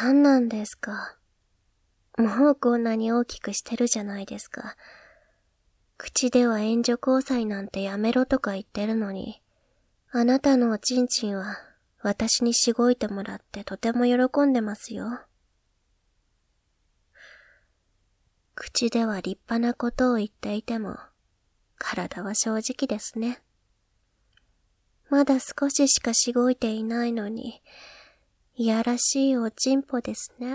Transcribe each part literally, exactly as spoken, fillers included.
何なんですか。もうこんなに大きくしてるじゃないですか。口では援助交際なんてやめろとか言ってるのに、あなたのおちんちんは私にしごいてもらってとても喜んでますよ。口では立派なことを言っていても、体は正直ですね。まだ少ししかしごいていないのに、いやらしいおちんぽですね。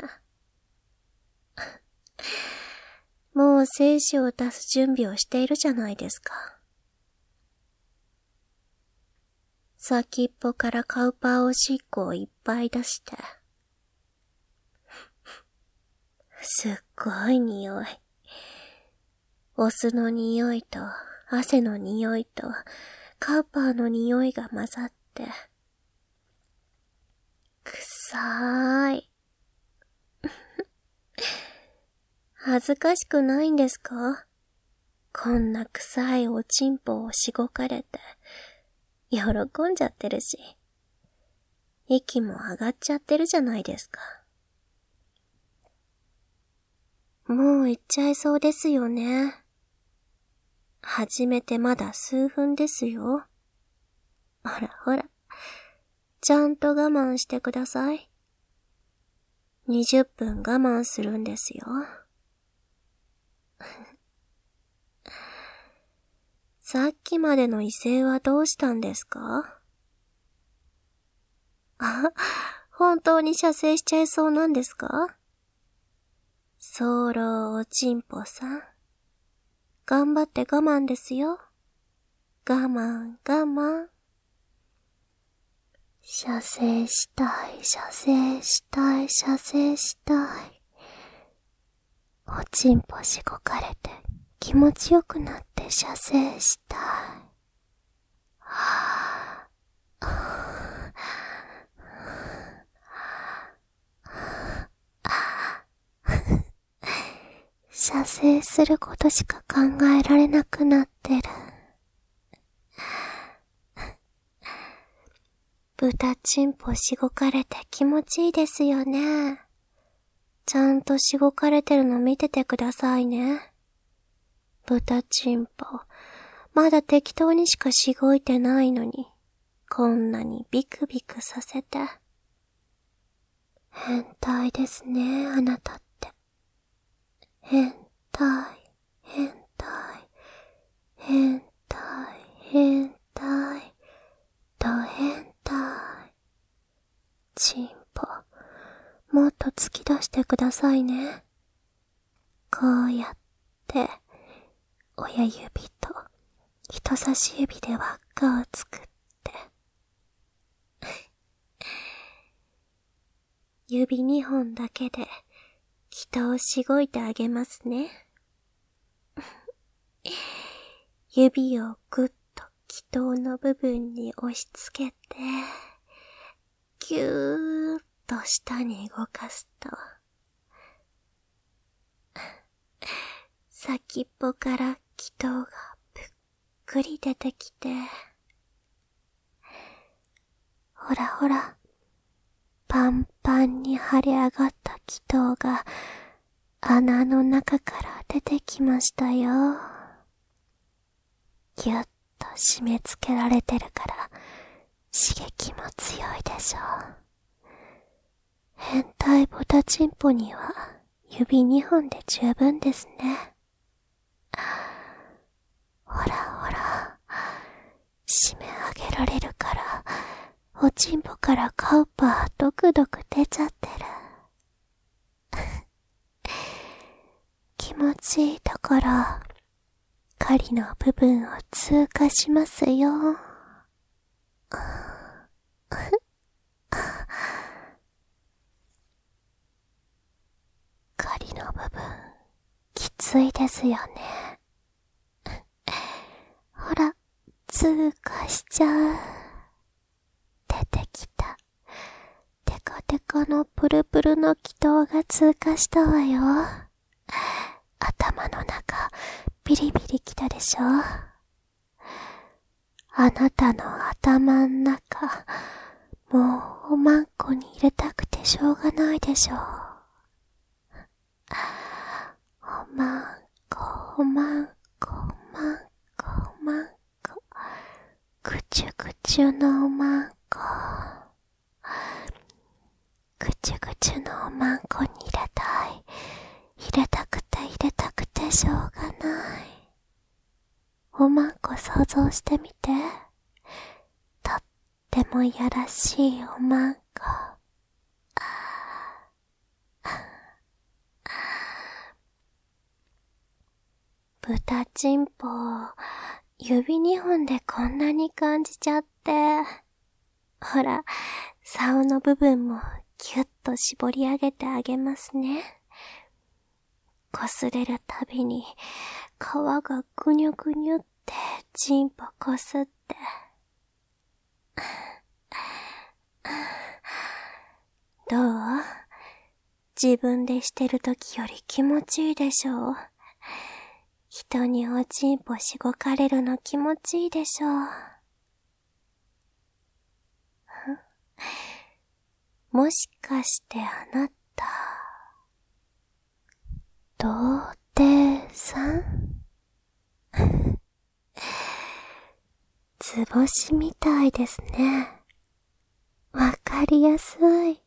もう精子を出す準備をしているじゃないですか。先っぽからカウパーおしっこをいっぱい出して。すっごい匂い。お酢の匂いと汗の匂いとカウパーの匂いが混ざって。くさーい。恥ずかしくないんですか？こんな臭いおちんぽをしごかれて、喜んじゃってるし、息も上がっちゃってるじゃないですか。もう行っちゃいそうですよね。始めてまだ数分ですよ。ほらほら、ちゃんと我慢してください。にじゅっぷん我慢するんですよ。さっきまでの威勢はどうしたんですか？あ、本当に射精しちゃいそうなんですか？ソーローおちんぽさん。頑張って我慢ですよ。我慢我慢。射精したい、射精したい、射精したい。おちんぽしごかれて気持ちよくなって射精したい。はぁ、はぁ、射精することしか考えられなくなってる。豚ちんぽしごかれて気持ちいいですよね。ちゃんとしごかれてるの見ててくださいね。豚ちんぽ、まだ適当にしかしごいてないのに、こんなにビクビクさせて。変態ですね、あなたって。変態、変態、変態、変態、ド変態。ちんぽ、もっと突き出してくださいね。こうやって、親指と人差し指で輪っかを作って。指二本だけで、気筒をしごいてあげますね。指をぐっと気筒の部分に押し付けて、ぎゅーっと下に動かすと、先っぽから気筒がぷっくり出てきて、ほらほら、パンパンに腫れ上がった気筒が穴の中から出てきましたよ。ぎゅっと締め付けられてるから刺激も強いでしょう。変態ボタチンポには指二本で十分ですね。ほらほら、締め上げられるから、おちんぽからカウパードクドク出ちゃってる。気持ちいいところ、狩りの部分を通過しますよ。狩りの部分、きついですよね。ほら、通過しちゃう。出てきた。テカテカのプルプルの気筒が通過したわよ。頭の中、ビリビリきたでしょ。あなたの頭ん中、もうおまんこに入れたくてしょうがないでしょう。おまんこ、おまんこ、おまんこ、おまんこ。ぐちゅぐちゅのおまんこ。ぐちゅぐちゅのおまんこに入れたい。入れたくて入れたくてしょうがない。おまんこ想像してみて。とってもいやらしいおまんこ。豚チンポを指にほんでこんなに感じちゃって。ほら、竿の部分もぎゅっと絞り上げてあげますね。擦れるたびに皮がぐにゅぐにゅってチンポこすって。どう？自分でしてるときより気持ちいいでしょう。人におちんぽしごかれるの気持ちいいでしょう。もしかしてあなた、童貞さん？図星みたいですね。わかりやすい。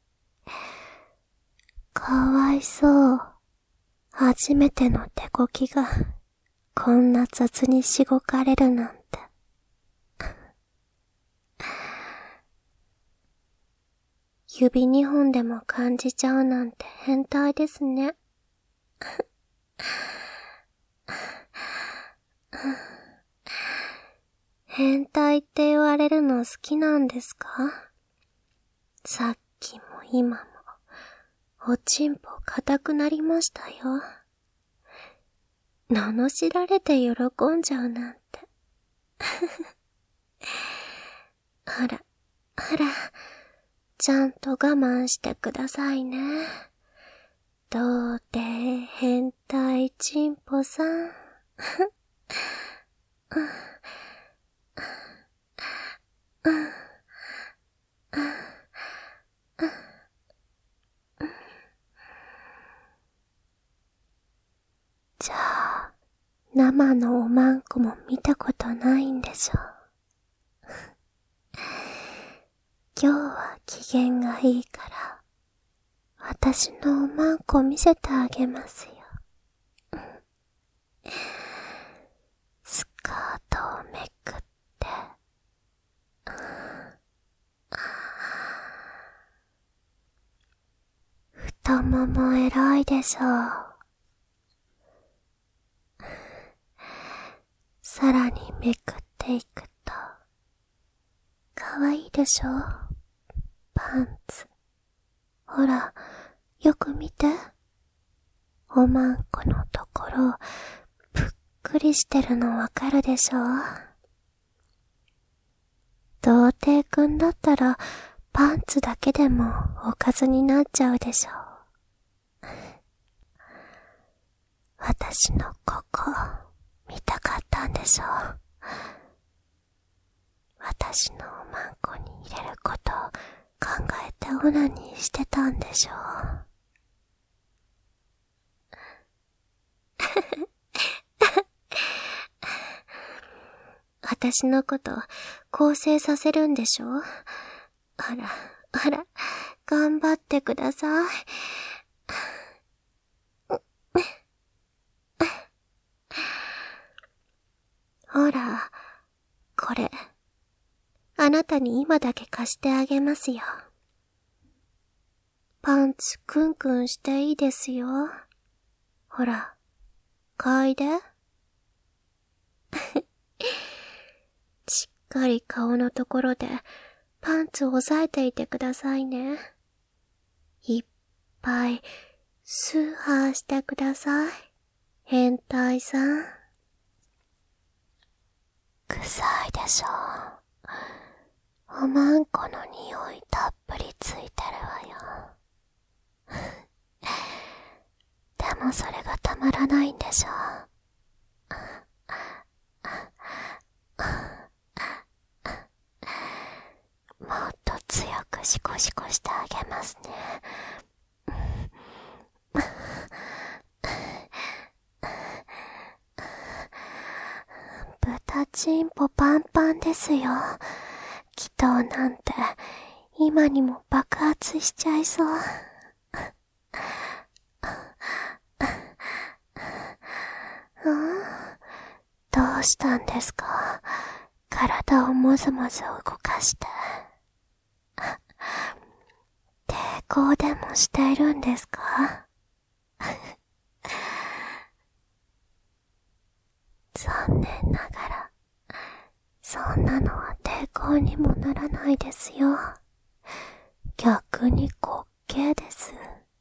かわいそう。初めての手こきがこんな雑にしごかれるなんて。指にほんでも感じちゃうなんて変態ですね。変態って言われるの好きなんですか？さっきも今もおちんぽ硬くなりましたよ。罵られて喜んじゃうなんて。ほら、ほら、ちゃんと我慢してくださいね。童貞変態チンポさん。じゃあ、生のおまんこも見たことないんでしょう。今日は機嫌がいいから、私のおまんこ見せてあげますよ。スカートをめくって、太もも偉いでしょう。さらにめくっていくと、かわいいでしょ？パンツ。ほら、よく見て。おまんこのところ、ぷっくりしてるのわかるでしょ？童貞くんだったら、パンツだけでもおかずになっちゃうでしょ。私のここ、見たかったんでしょう。私のおまんこに入れることを考えてオナニーしてたんでしょう。私のこと更生させるんでしょ？あら、あら、頑張ってください。ほら、これ、あなたに今だけ貸してあげますよ。パンツクンクンしていいですよ。ほら、嗅いで。しっかり顔のところでパンツを押さえていてくださいね。いっぱいスーハーしてください。変態さん。臭いでしょ。おまんこの匂いたっぷりついてるわよ。でもそれがたまらないんでしょ。もっと強くしこしこしてあげますね。豚チンポパンパンですよ。祈祷なんて今にも爆発しちゃいそう。うん、どうしたんですか？体をもずもず動かして。抵抗でもしているんですか？残念ながら、そんなのは抵抗にもならないですよ。逆に滑稽です。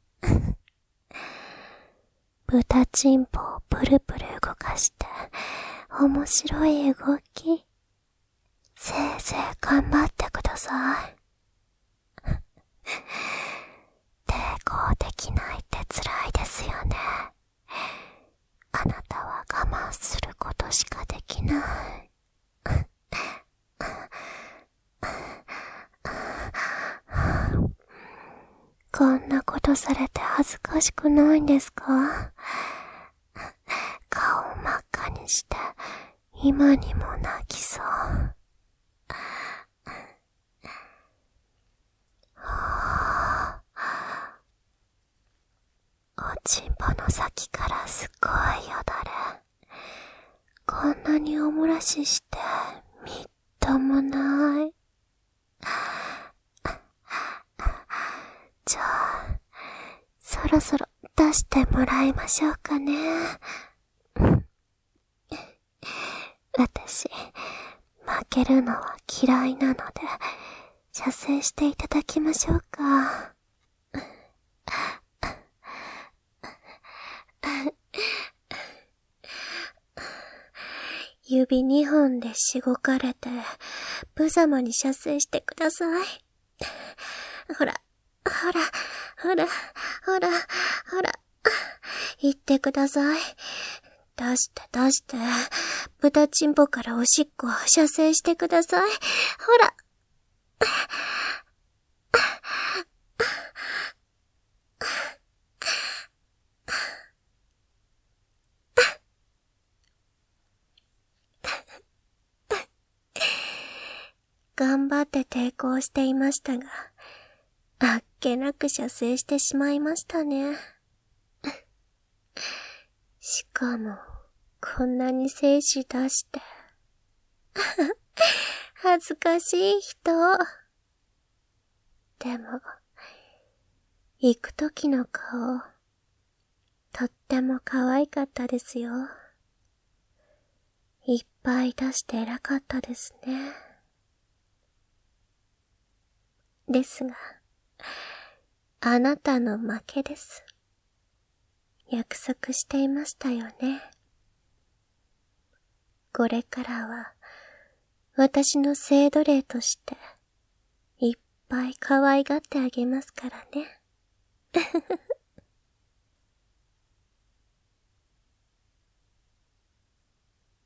豚チンポをプルプル動かして、面白い動き。せいぜい頑張ってください。抵抗できないって辛いですよね。あなたは我慢することしかできない。こんなことされて恥ずかしくないんですか？顔を真っ赤にして今にも泣きそう。おちんぽの先からすっごいよだれ。こんなにおもらししてみっともない。じゃあそろそろ出してもらいましょうかね。私負けるのは嫌いなので射精していただきましょうか。指二本でしごかれて無様に射精してください。ほらほらほらほらほら言ってください。出して出して豚チンポからおしっこを射精してください。ほら頑張って抵抗していましたが、あっけなく射精してしまいましたね。しかも、こんなに精子出して。恥ずかしい人。でも、行くときの顔、とっても可愛かったですよ。いっぱい出して偉かったですね。ですが、あなたの負けです。約束していましたよね。これからは、私の性奴隷として、いっぱい可愛がってあげますからね。